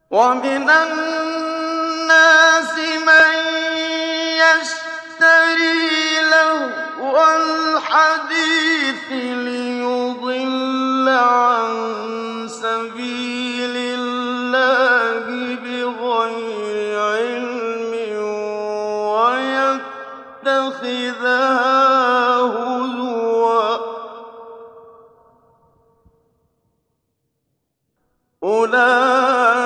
وَمِنَ النَّاسِ مَن يَشْتَرِي لَهْوَ الْحَدِيثِ لِيُضِلَّ عَن سَبِيلِ اللَّهِ بِغَيْرِ عِلْمٍ وَيَتَّخِذَهَا هُزُوًا ۚ أُولَٰئِكَ